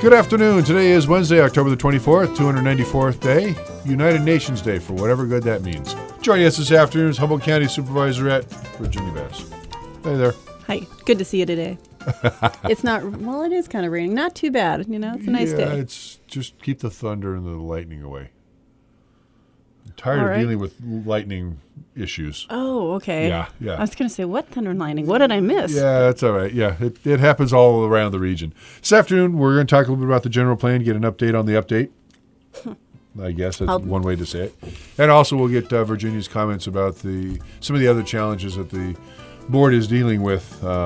Good afternoon. Today is Wednesday, October the 24th, 294th day, United Nations Day, for whatever good that means. Joining us this afternoon is Humboldt County Supervisor Virginia Bass. Hey there. Hi. Good to see you today. It's not, well, it is kind of raining. Not too bad, you know. It's a nice day. Yeah, it's just keep the thunder and the lightning away. I'm tired of dealing with lightning issues. Oh, okay. Yeah. I was going to say, what thunder and lightning? What did I miss? Yeah, that's all right. Yeah, it happens all around the region. This afternoon, we're going to talk a little bit about the general plan, get an update on the update. I guess that's one way to say it. And also, we'll get Virginia's comments about some of the other challenges that the board is dealing with.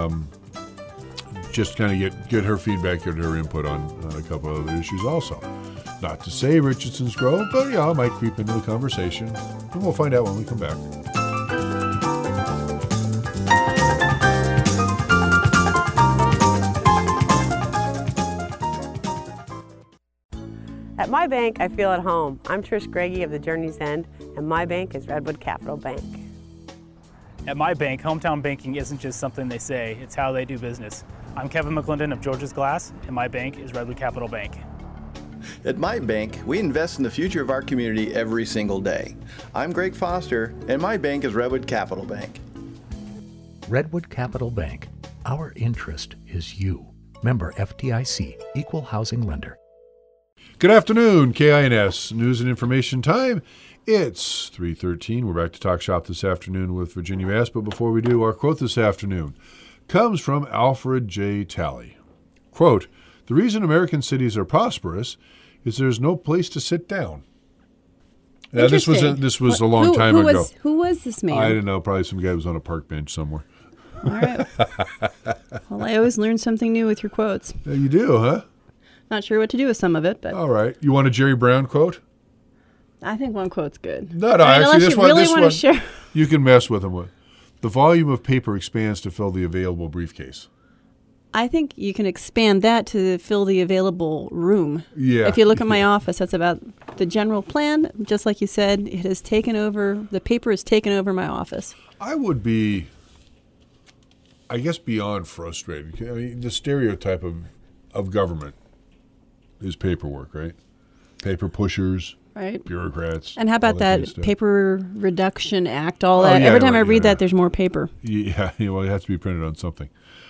Just kind of get her feedback, get her input on a couple of other issues also. Not to say Richardson's Grove, but yeah, it might creep into the conversation. And we'll find out when we come back. At my bank, I feel at home. I'm Trish Greggy of the Journey's End, and my bank is Redwood Capital Bank. At my bank, hometown banking isn't just something they say, it's how they do business. I'm Kevin McClendon of George's Glass, and my bank is Redwood Capital Bank. At my bank, we invest in the future of our community every single day. I'm Greg Foster, and my bank is Redwood Capital Bank. Redwood Capital Bank. Our interest is you. Member FDIC, Equal Housing Lender. Good afternoon, KINS News and Information Time. It's 3:13. We're back to Talk Shop this afternoon with Virginia Bass. But before we do, our quote this afternoon comes from Alfred J. Talley. Quote, "The reason American cities are prosperous is there's no place to sit down." Now, this was a long time ago. Who was this man? I don't know. Probably some guy who was on a park bench somewhere. All right. Well, I always learn something new with your quotes. You do, huh? Not sure what to do with some of it, but all right. You want a Jerry Brown quote? I think one quote's good. No, actually, this one, share. You can mess with them with. The volume of paper expands to fill the available briefcase. I think you can expand that to fill the available room. Yeah. If you look at my office, that's about the general plan. Just like you said, it has taken over, the paper has taken over my office. I would be, I guess, beyond frustrated. I mean, the stereotype of government is paperwork, right? Paper pushers. Right. Bureaucrats. And how about that Paper Reduction Act, all that? Yeah, every time I read that, there's more paper. Yeah, well, it has to be printed on something.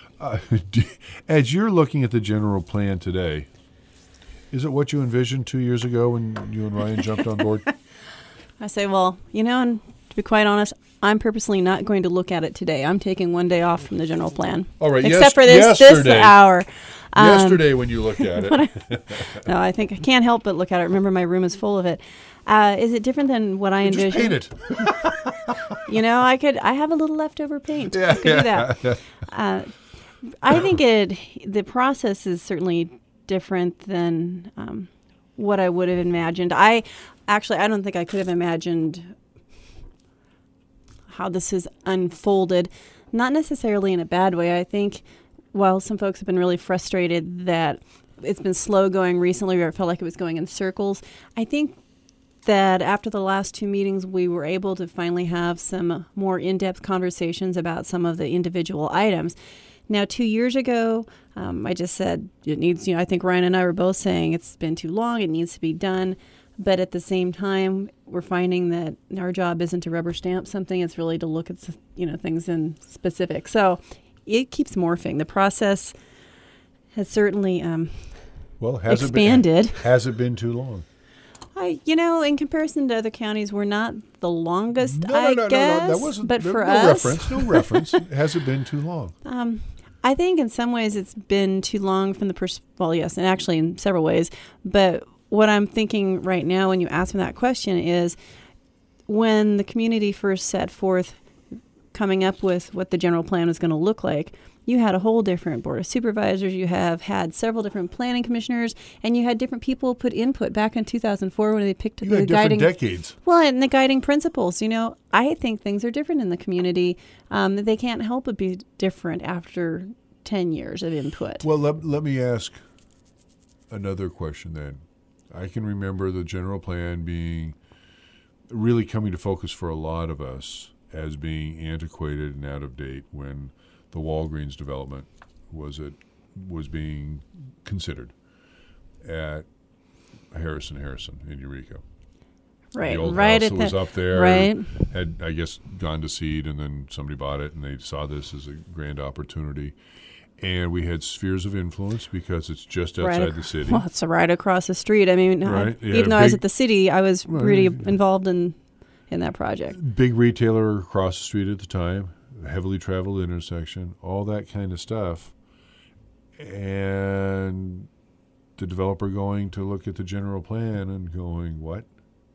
As you're looking at the general plan today, is it what you envisioned 2 years ago when you and Ryan jumped on board? I say, well, and to be quite honest, I'm purposely not going to look at it today. I'm taking one day off from the general plan. All right. Except for this hour. Yesterday when you looked at it. No, I think I can't help but look at it. Remember, my room is full of it. Is it different than what I envisioned? Just paint it. I have a little leftover paint. I could do that. I think the process is certainly different than what I would have imagined. I don't think I could have imagined how this has unfolded, not necessarily in a bad way. I think while some folks have been really frustrated that it's been slow going recently, or it felt like it was going in circles, I think that after the last two meetings, we were able to finally have some more in-depth conversations about some of the individual items. Now, 2 years ago, I just said it needs, I think Ryan and I were both saying it's been too long, it needs to be done. But at the same time, we're finding that our job isn't to rubber stamp something, it's really to look at, things in specific. So it keeps morphing. The process has certainly expanded. Has it been too long? In comparison to other counties, we're not the longest, No, guess. that wasn't, but for us, no reference. Has it been too long? I think in some ways it's been too long from well, yes, and actually in several ways. But what I'm thinking right now when you ask me that question is when the community first set forth coming up with what the general plan was going to look like, you had a whole different board of supervisors. You have had several different planning commissioners, and you had different people put input back in 2004 when they picked the guiding decades. Well, and the guiding principles. I think things are different in the community. They can't help but be different after 10 years of input. Well, let me ask another question then. I can remember the general plan being really coming to focus for a lot of us as being antiquated and out of date when the Walgreens development was being considered. at Harrison in Eureka. Right, The old right house at that was the up there. right. Had, I guess, gone to seed, and then somebody bought it, and they saw this as a grand opportunity. And we had spheres of influence because it's just outside the city. Well, it's right across the street. I mean, Right, yeah, even though I was big- at the city, I was Right. pretty involved in that project. Big retailer across the street at the time, heavily traveled intersection, all that kind of stuff. And the developer going to look at the general plan and going, what?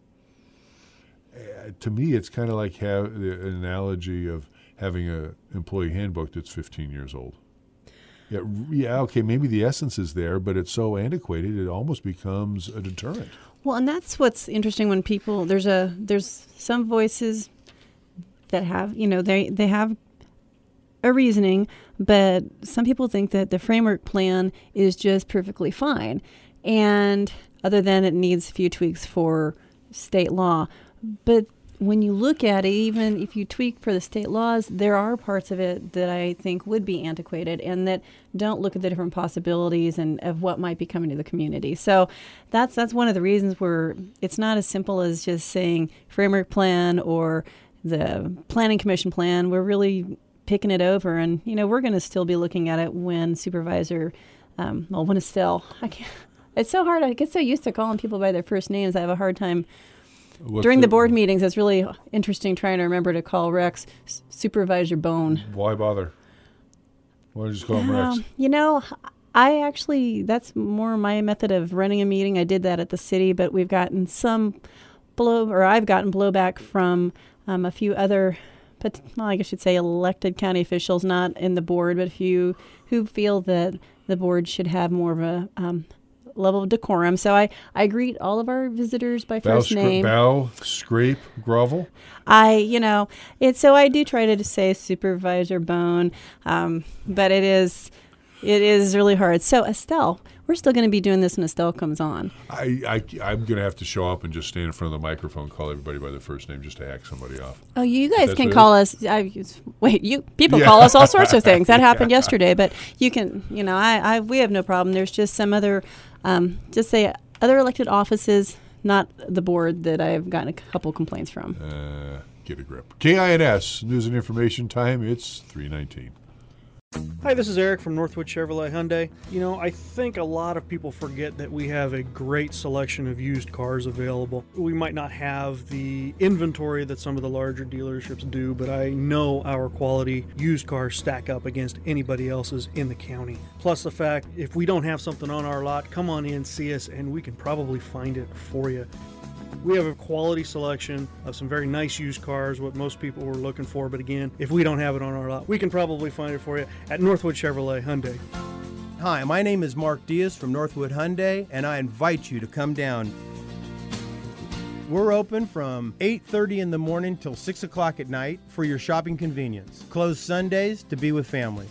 To me, it's kind of like the analogy of having an employee handbook that's 15 years old. Yeah, okay, maybe the essence is there, but it's so antiquated it almost becomes a deterrent. Well, and that's what's interesting when people there's some voices that have they have a reasoning, but some people think that the framework plan is just perfectly fine, and other than it needs a few tweaks for state law. But when you look at it, even if you tweak for the state laws, there are parts of it that I think would be antiquated and that don't look at the different possibilities and of what might be coming to the community. So that's one of the reasons where it's not as simple as just saying framework plan or the planning commission plan. We're really picking it over, and we're going to still be looking at it when Supervisor, when Estelle. It's so hard. I get so used to calling people by their first names. I have a hard time. During the board meetings, it's really interesting trying to remember to call Rex Supervisor Bone. Why bother? Why don't you just call him Rex? I actually, that's more my method of running a meeting. I did that at the city, but we've gotten I've gotten blowback from a few other, I guess you'd say elected county officials, not in the board, but a few who feel that the board should have more of a level of decorum. So I greet all of our visitors by first name. Bow, scrape, grovel. So I do try to say Supervisor Bone, but it is really hard. So Estelle, we're still going to be doing this when Estelle comes on. I'm going to have to show up and just stand in front of the microphone, call everybody by their first name just to hack somebody off. Oh, you guys That's can what call us. People call us all sorts of things. That happened yesterday, but you can. We have no problem. There's just some other, other elected offices, not the board, that I've gotten a couple complaints from. Get a grip. KINS News and Information Time. It's 3:19. Hi, this is Eric from Northwood Chevrolet Hyundai. I think a lot of people forget that we have a great selection of used cars available. We might not have the inventory that some of the larger dealerships do, but I know our quality used cars stack up against anybody else's in the county. Plus the fact, if we don't have something on our lot, come on in, see us, and we can probably find it for you. We have a quality selection of some very nice used cars, what most people were looking for. But again, if we don't have it on our lot, we can probably find it for you at Northwood Chevrolet Hyundai. Hi, my name is Mark Diaz from Northwood Hyundai, and I invite you to come down. We're open from 8:30 in the morning till 6 o'clock at night for your shopping convenience. Closed Sundays to be with family.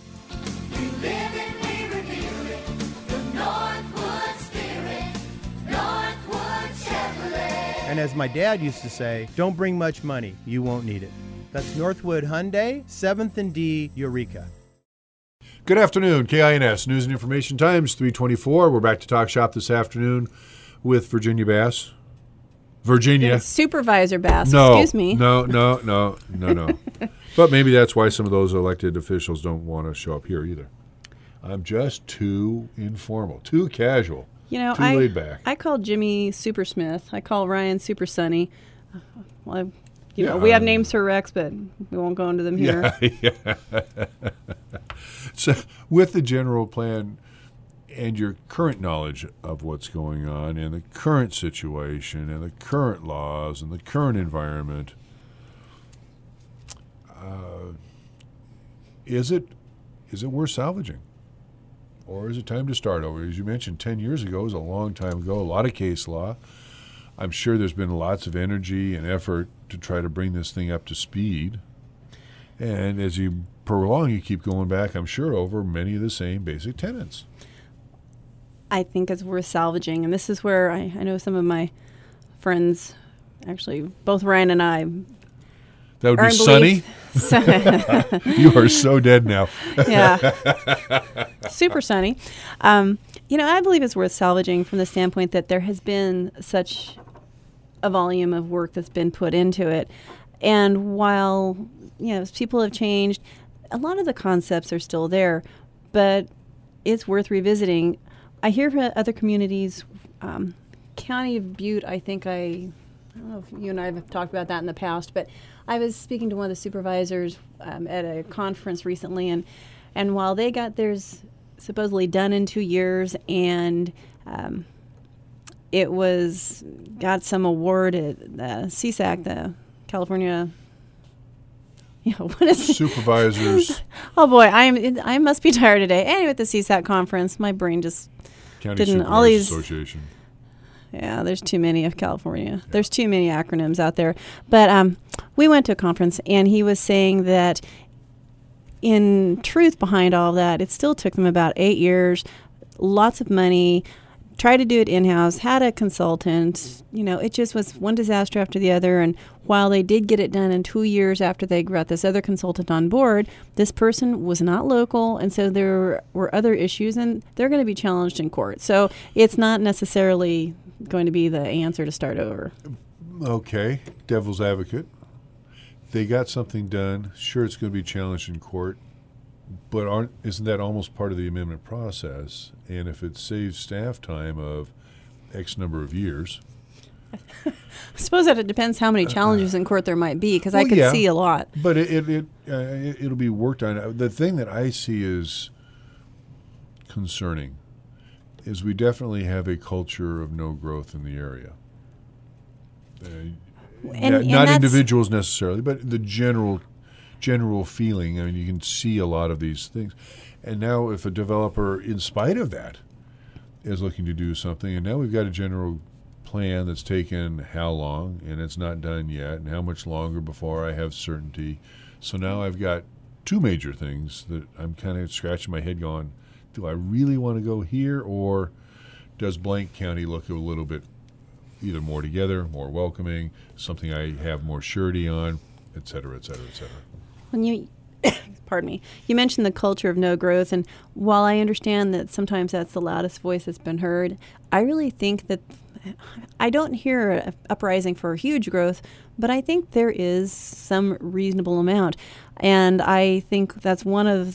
And as my dad used to say, don't bring much money, you won't need it. That's Northwood Hyundai, 7th and D, Eureka. Good afternoon, KINS News and Information Times, 3:24. We're back to Talk Shop this afternoon with Virginia Bass. Virginia. Supervisor Bass, No, excuse me. No. But maybe that's why some of those elected officials don't want to show up here either. I'm just too informal, too casual. Too laid back. I call Jimmy Super Smith. I call Ryan Super Sunny. We have names for Rex, but we won't go into them here. Yeah. So, with the general plan and your current knowledge of what's going on and the current situation and the current laws and the current environment, is it worth salvaging? Or is it time to start over? As you mentioned, 10 years ago was a long time ago, a lot of case law. I'm sure there's been lots of energy and effort to try to bring this thing up to speed. And as you prolong, you keep going back, I'm sure, over many of the same basic tenets. I think it's worth salvaging. And this is where I know some of my friends, actually, both Ryan and I, that would be Sunny. You are so dead now. Yeah. Super Sunny. I believe it's worth salvaging from the standpoint that there has been such a volume of work that's been put into it. And while, people have changed, a lot of the concepts are still there, but it's worth revisiting. I hear from other communities, County of Butte, I don't know if you and I have talked about that in the past, but I was speaking to one of the supervisors at a conference recently, and while they got theirs supposedly done in 2 years, and it got some award at the CSAC, the California. What is Supervisors. Oh boy, I must be tired today. Anyway, at the CSAC conference, my brain just County didn't. Supervisors All these. Association. Yeah, there's too many of California. Yeah. There's too many acronyms out there. But we went to a conference, and he was saying that in truth behind all of that, it still took them about 8 years, lots of money, tried to do it in-house, had a consultant. It just was one disaster after the other. And while they did get it done in 2 years after they got this other consultant on board, this person was not local, and so there were other issues, and they're going to be challenged in court. So it's not necessarily going to be the answer to start over. Okay, devil's advocate. They got something done. Sure, it's going to be challenged in court, but isn't that almost part of the amendment process? And if it saves staff time of X number of years, I suppose that it depends how many challenges in court there might be, because I could see a lot. But it'll be worked on. The thing that I see is concerning is we definitely have a culture of no growth in the area. Not individuals necessarily, but the general feeling. I mean, you can see a lot of these things. And now if a developer, in spite of that, is looking to do something, and now we've got a general plan that's taken how long, and it's not done yet, and how much longer before I have certainty. So now I've got two major things that I'm kind of scratching my head going, do I really want to go here, or does blank county look a little bit either more together, more welcoming, something I have more surety on, et cetera, et cetera, et cetera. When pardon me, you mentioned the culture of no growth, and while I understand that sometimes that's the loudest voice that's been heard, I really think that I don't hear an uprising for huge growth, but I think there is some reasonable amount. And I think that's one of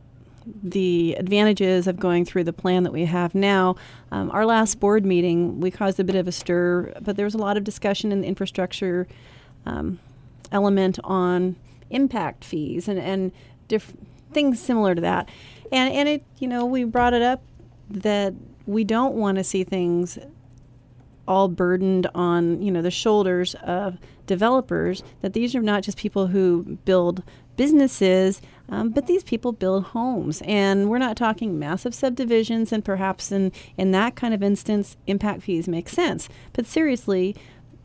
the advantages of going through the plan that we have now. Our last board meeting, we caused a bit of a stir, but there was a lot of discussion in the infrastructure element on impact fees and things similar to that. And it, we brought it up that we don't want to see things all burdened on, the shoulders of developers, that these are not just people who build businesses, but these people build homes. And we're not talking massive subdivisions, and perhaps in that kind of instance, impact fees make sense. But seriously,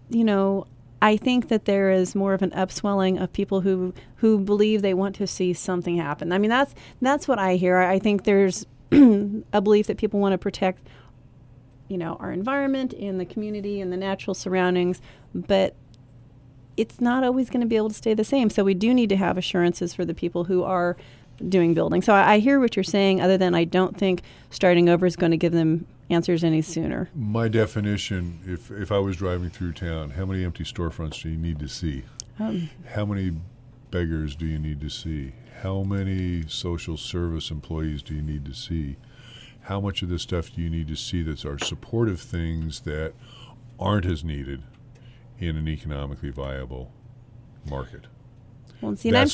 I think that there is more of an upswelling of people who believe they want to see something happen. I mean, that's what I hear. I think there's a belief that people want to protect our environment and the community and the natural surroundings, but it's not always going to be able to stay the same. So we do need to have assurances for the people who are doing building. So I hear what you're saying, other than I don't think starting over is going to give them answers any sooner. My definition, if I was driving through town, how many empty storefronts do you need to see? How many beggars do you need to see? How many social service employees do you need to see? How much of this stuff do you need to see that's our supportive things that aren't as needed in an economically viable market? Well, see, I'm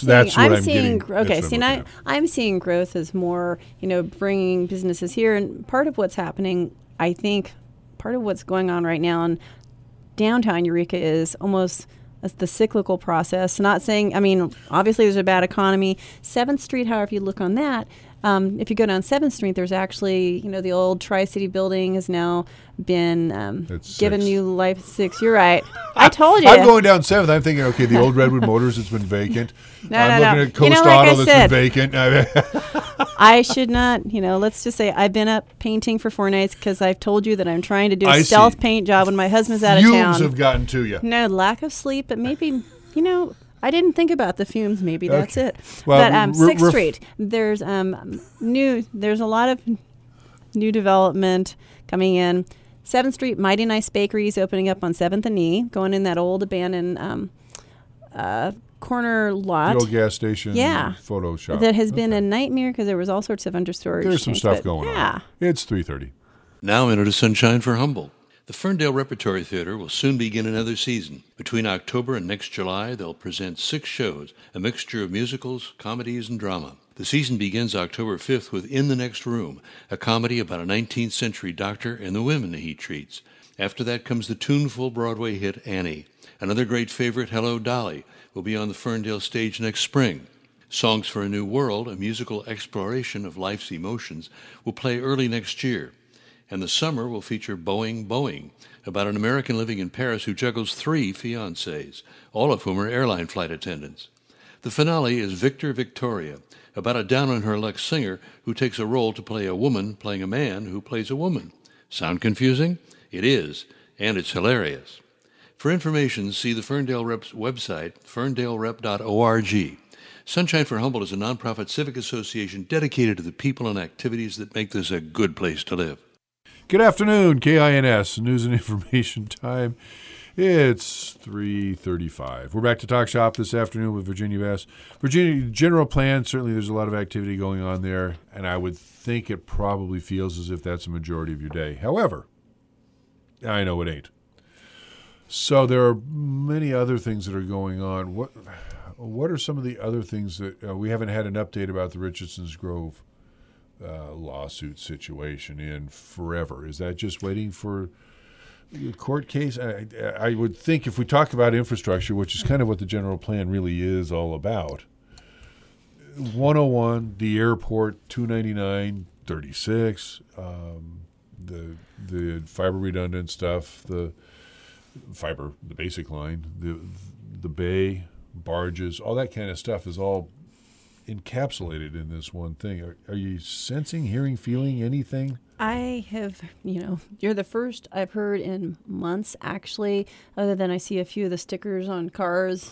seeing growth as more, bringing businesses here. And part of what's happening, I think, part of what's going on right now in downtown Eureka is almost the cyclical process. Not saying, obviously there's a bad economy. 7th Street, however you look on that, if you go down 7th Street, there's actually, the old Tri-City building has now been given new life. 6. You're right. I told you. I'm going down 7th. I'm thinking, okay, the old Redwood Motors has been vacant. I'm looking at Coast Auto that's been vacant. I should not, let's just say I've been up painting for 4 nights because I've told you that I'm trying to do a stealth paint job when my husband's out of town. Fumes have gotten to you. No, lack of sleep, but maybe, I didn't think about the fumes. Maybe that's it. Well, but 6th Street, there's there's a lot of new development coming in. 7th Street Mighty Nice Bakery is opening up on 7th and E, going in that old abandoned corner lot. The old gas station Yeah. photo shop. That has been a nightmare because there was all sorts of understorage. There's some things, stuff but going yeah. on. It's 3:30. Now into Sunshine for Humboldt. The Ferndale Repertory Theater will soon begin another season. Between October and next July, they'll present 6 shows, a mixture of musicals, comedies, and drama. The season begins October 5th with In the Next Room, a comedy about a 19th century doctor and the women he treats. After that comes the tuneful Broadway hit Annie. Another great favorite, Hello, Dolly, will be on the Ferndale stage next spring. Songs for a New World, a musical exploration of life's emotions, will play early next year. And the summer will feature Boeing, about an American living in Paris who juggles 3 fiancés, all of whom are airline flight attendants. The finale is Victor Victoria, about a down-on-her-luck singer who takes a role to play a woman playing a man who plays a woman. Sound confusing? It is, and it's hilarious. For information, see the Ferndale Rep's website, ferndalerep.org. Sunshine for Humboldt is a nonprofit civic association dedicated to the people and activities that make this a good place to live. Good afternoon, KINS, news and information time. It's 3:35. We're back to Talk Shop this afternoon with Virginia Bass. Virginia, general plan, certainly there's a lot of activity going on there, and I would think it probably feels as if that's a majority of your day. However, I know it ain't. So there are many other things that are going on. What are some of the other things that we haven't had an update about the Richardson's Grove lawsuit situation in forever? Is that just waiting for a court case? I would think if we talk about infrastructure, which is kind of what the general plan really is all about, 101, the airport, 299, 36, the fiber redundant stuff, the basic line, the bay, barges, all that kind of stuff is all encapsulated in this one thing. Are you sensing, hearing, feeling anything? I have, you're the first I've heard in months, actually, other than I see a few of the stickers on cars,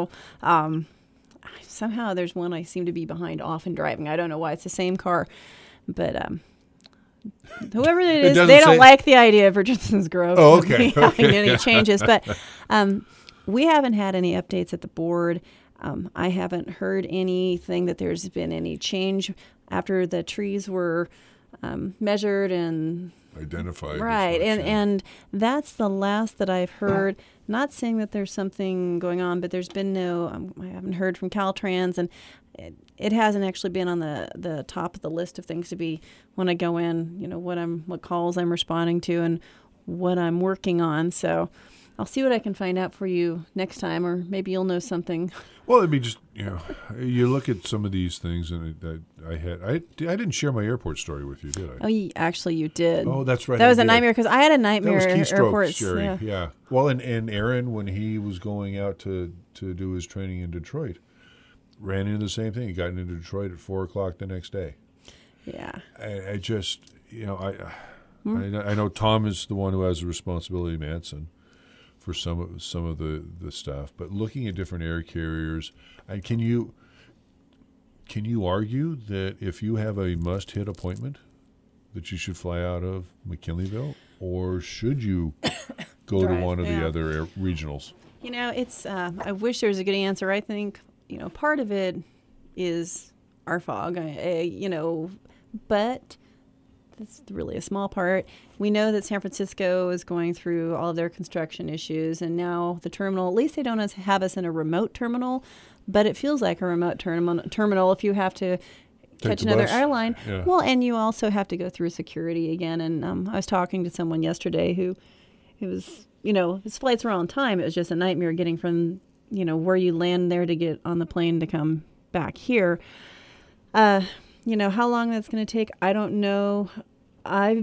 somehow there's one I seem to be behind off and driving. I don't know why. It's the same car, but whoever it is, they don't like the idea of Richardson's Grove having any changes. But we haven't had any updates at the board. I haven't heard anything that there's been any change after the trees were measured and identified. Right, and that's the last that I've heard. Not saying that there's something going on, but there's been no. I haven't heard from Caltrans, and it hasn't actually been on the top of the list of things to be when I go in. What calls I'm responding to and what I'm working on. So I'll see what I can find out for you next time, or maybe you'll know something. Well, it'd be just, you look at some of these things, and I didn't share my airport story with you, did I? Oh, actually, you did. Oh, that's right. That was a nightmare, because I had a nightmare at airports. Jerry. Yeah. Well, and Aaron, when he was going out to do his training in Detroit, ran into the same thing. He got into Detroit at 4:00 the next day. Yeah. I just, I know Tom is the one who has the responsibility, Manson, for some of the stuff, but looking at different air carriers, and can you argue that if you have a must-hit appointment, that you should fly out of McKinleyville, or should you go to one of the other regionals? It's. I wish there was a good answer. I think part of it is our fog. But that's really a small part. We know that San Francisco is going through all of their construction issues, and now the terminal, at least they don't have us in a remote terminal, but it feels like a remote terminal if you have to catch another airline. Yeah. Well, and you also have to go through security again. And I was talking to someone yesterday who was, his flights were on time. It was just a nightmare getting from, where you land there to get on the plane to come back here. How long that's going to take, I don't know. I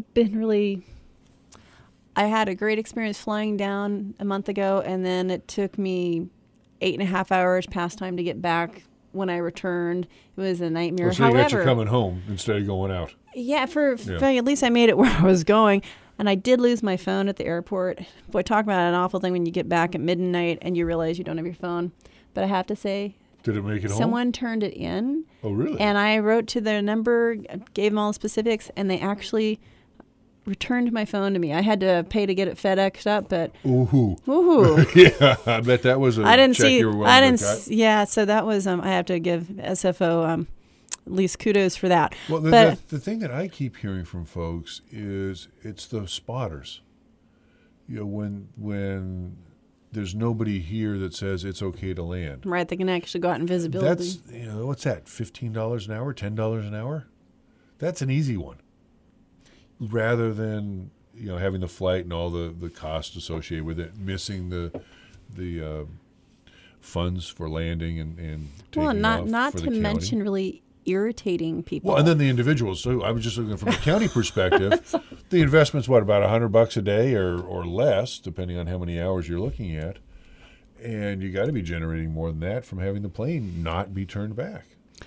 had a great experience flying down a month ago, and then it took me 8.5 hours past time to get back. When I returned, it was a nightmare. So you got you coming home instead of going out. Yeah, for at least I made it where I was going. And I did lose my phone at the airport. Boy, talk about an awful thing when you get back at midnight and you realize you don't have your phone. But I have to say, Did it make it home? Someone turned it in. Oh, really? And I wrote to their number, gave them all the specifics, and they actually returned my phone to me. I had to pay to get it FedExed up, but Woohoo! woohoo! Yeah, I bet that was a I didn't check see. you were willing I to didn't. cut. Yeah, so that was. I have to give SFO at least kudos for that. Well, but the thing that I keep hearing from folks is it's the spotters. You know, when there's nobody here that says it's okay to land. right, they can actually go out in visibility. That's what's that? $15 an hour, $10 an hour. That's an easy one. Rather than having the flight and all the costs associated with it, missing the funds for landing and taking off not for to the county. mention really irritating people. Well, and then the individuals. So I was just looking from a county perspective. The investment's about $100 a day or less, depending on how many hours you're looking at, and you got to be generating more than that from having the plane not be turned back.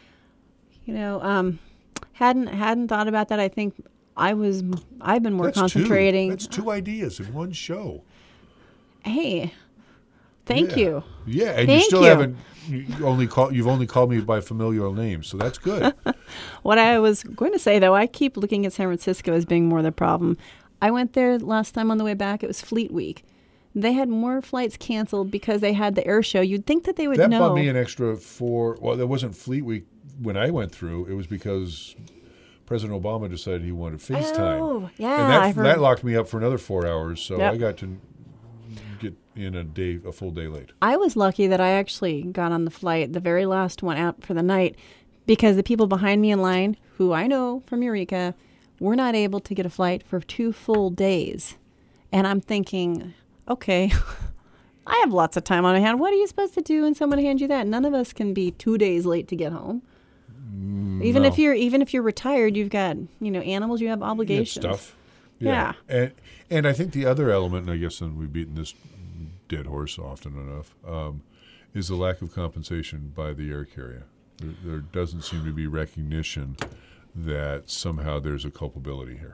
Hadn't thought about that. I think I've been more concentrating. That's two ideas in one show. Hey, thank you. Yeah, and Thank you still you. haven't. You've only called me by familial names, so that's good. What I was going to say, though, I keep looking at San Francisco as being more the problem. I went there last time on the way back. It was Fleet Week. They had more flights canceled because they had the air show. You'd think that they would That know. bought me an extra well, that wasn't Fleet Week when I went through. It was because President Obama decided he wanted FaceTime. Oh, yeah. And I've heard. that locked me up for another 4 hours, so Yep. I got to get in a full day late. I was lucky that I actually got on the flight, the very last one out for the night, because the people behind me in line, who I know from Eureka, were not able to get a flight for 2 full days. And I'm thinking, okay, I have lots of time on my hand. What are you supposed to do when someone hands you that? None of us can be 2 days late to get home. Even if you're retired, you've got animals, you have obligations. Stuff. Yeah. And I think the other element, and I guess then we've beaten this dead horse often enough, is the lack of compensation by the air carrier. There doesn't seem to be recognition that somehow there's a culpability here.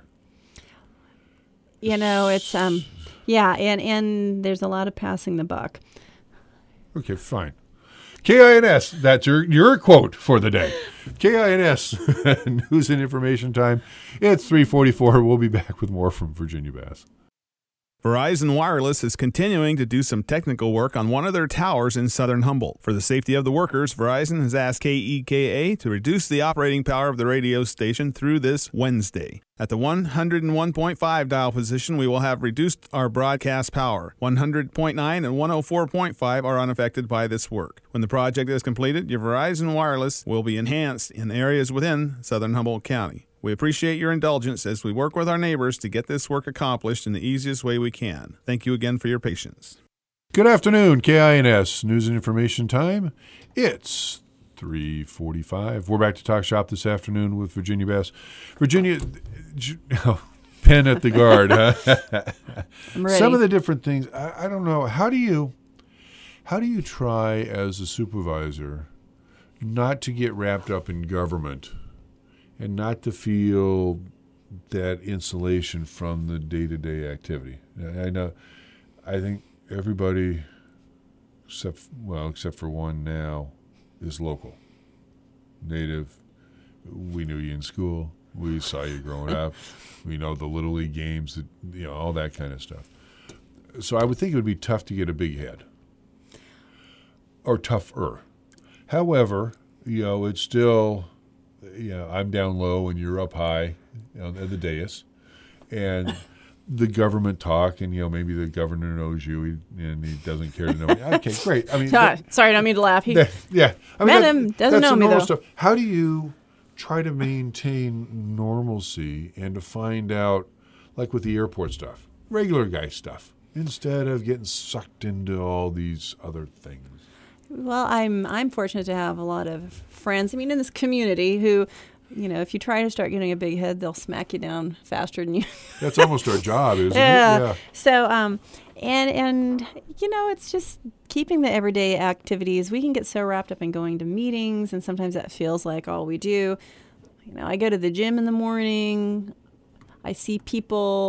It's and there's a lot of passing the buck. Okay, fine. KINS, that's your quote for the day. KINS, news and information time. It's 3:44. We'll be back with more from Virginia Bass. Verizon Wireless is continuing to do some technical work on one of their towers in southern Humboldt. For the safety of the workers, Verizon has asked KEKA to reduce the operating power of the radio station through this Wednesday. At the 101.5 dial position, we will have reduced our broadcast power. 100.9 and 104.5 are unaffected by this work. When the project is completed, your Verizon Wireless will be enhanced in areas within southern Humboldt County. We appreciate your indulgence as we work with our neighbors to get this work accomplished in the easiest way we can. Thank you again for your patience. Good afternoon, KINS, news and information time. It's 3:45. We're back to Talk Shop this afternoon with Virginia Bass. Virginia, pen at the guard, huh? I'm ready. Some of the different things, I don't know. How do you try as a supervisor not to get wrapped up in government and not to feel that insulation from the day-to-day activity? I think everybody, except for one now, is local. Native. We knew you in school. We saw you growing up. We know the Little League games, all that kind of stuff. So I would think it would be tough to get a big head. Or tougher. However, it's still, I'm down low and you're up high at the dais. And the government talk, and maybe the governor knows you and he doesn't care to know me. Okay, great. I mean, sorry, I don't mean to laugh. Yeah, I mean, met him, doesn't know the me normal though. stuff. How do you try to maintain normalcy and to find out, like with the airport stuff, regular guy stuff, instead of getting sucked into all these other things? Well, I'm fortunate to have a lot of friends. I mean, in this community who, if you try to start getting a big head, they'll smack you down faster than you. That's almost our job, isn't it? Yeah. So, and it's just keeping the everyday activities. We can get so wrapped up in going to meetings, and sometimes that feels like all we do. I go to the gym in the morning. I see people.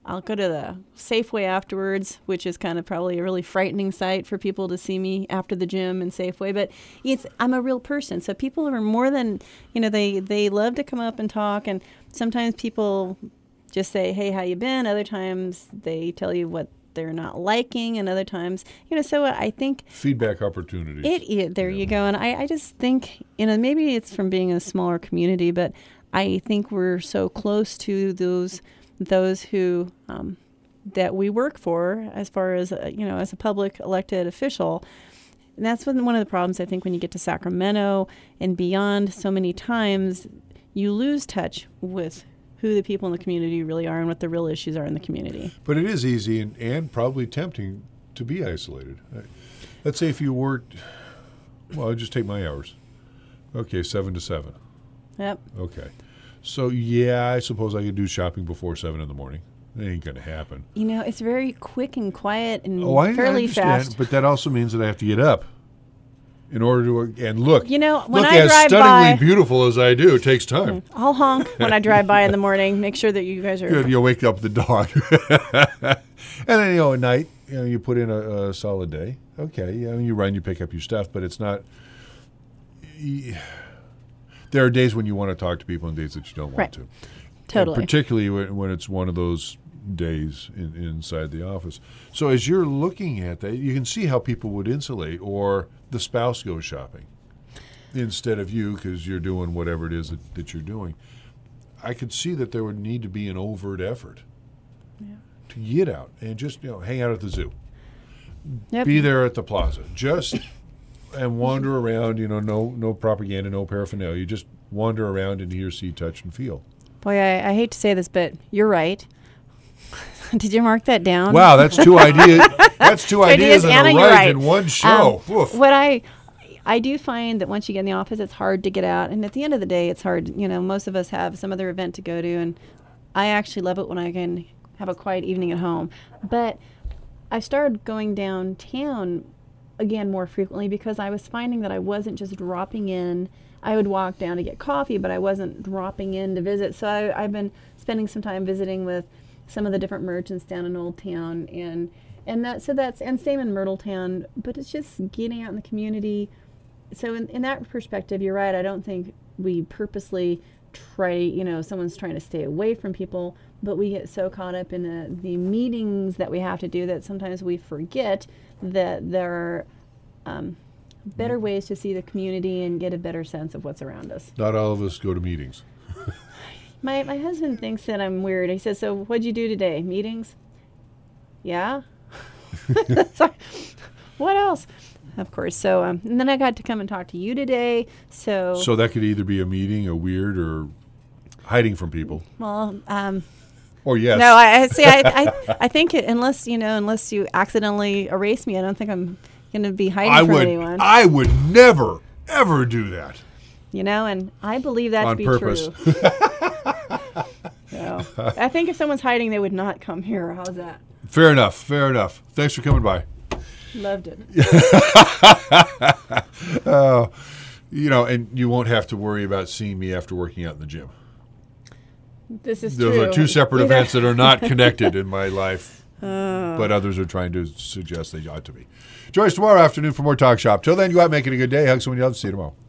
I'll go to the Safeway afterwards, which is kind of probably a really frightening sight for people to see me after the gym and Safeway. But I'm a real person, so people are more than, they love to come up and talk. And sometimes people just say, hey, how you been? Other times they tell you what they're not liking, and other times, so I think feedback opportunities. There you go. And I just think, maybe it's from being a smaller community, but I think we're so close to those who that we work for, as far as as a public elected official. And that's one of the problems, I think, when you get to Sacramento and beyond. So many times you lose touch with who the people in the community really are and what the real issues are in the community. But it is easy and probably tempting to be isolated. Let's say if you worked, well, just take my hours. Okay, 7 to 7. Yep. Okay. So, yeah, I suppose I could do shopping before 7 in the morning. It ain't going to happen. It's very quick and quiet and I fairly understand, fast. But that also means that I have to get up in order to, and look. When look I as drive stunningly by, beautiful as I do, it takes time. I'll honk when I drive by in the morning. Make sure that you guys are. Good, you'll wake up the dog. And then, at night, you put in a solid day. Okay, you run, you pick up your stuff, but it's not. There are days when you want to talk to people and days that you don't want to. Totally. And particularly when it's one of those days inside the office. So as you're looking at that, you can see how people would insulate, or the spouse goes shopping instead of you because you're doing whatever it is that you're doing. I could see that there would need to be an overt effort to get out and just hang out at the zoo. Yep. Be there at the plaza. Just and wander around, no propaganda, no paraphernalia. You just wander around and hear, see, touch, and feel. Boy, I hate to say this, but you're right. Did you mark that down? Wow, that's 2 ideas. That's 2 ideas and Anna, a you're right in one show. What I do find that once you get in the office, it's hard to get out. And at the end of the day, it's hard. Most of us have some other event to go to. And I actually love it when I can have a quiet evening at home. But I started going downtown again more frequently because I was finding that I wasn't just dropping in. I would walk down to get coffee, but I wasn't dropping in to visit. So I've been spending some time visiting with some of the different merchants down in Old Town, and same in Myrtle Town. But it's just getting out in the community. So in that perspective, you're right. I don't think we purposely try. Someone's trying to stay away from people, but we get so caught up in the meetings that we have to do that sometimes we forget that there are better ways to see the community and get a better sense of what's around us. Not all of us go to meetings. My husband thinks that I'm weird. He says, so what'd you do today? Meetings? Yeah? Sorry. What else? Of course. So, and then I got to come and talk to you today. So that could either be a meeting, a weird, or hiding from people. Well, or yes. No, I think unless you accidentally erase me, I don't think I'm going to be hiding from anyone. I would never, ever do that. And I believe that to be purpose. True. So, I think if someone's hiding, they would not come here. How's that? Fair enough. Thanks for coming by. Loved it. And you won't have to worry about seeing me after working out in the gym. This is true. Those are 2 separate events that are not connected in my life, but others are trying to suggest they ought to be. Join us tomorrow afternoon for more Talk Shop. Till then, go out making a good day. Hug someone you love. See you tomorrow.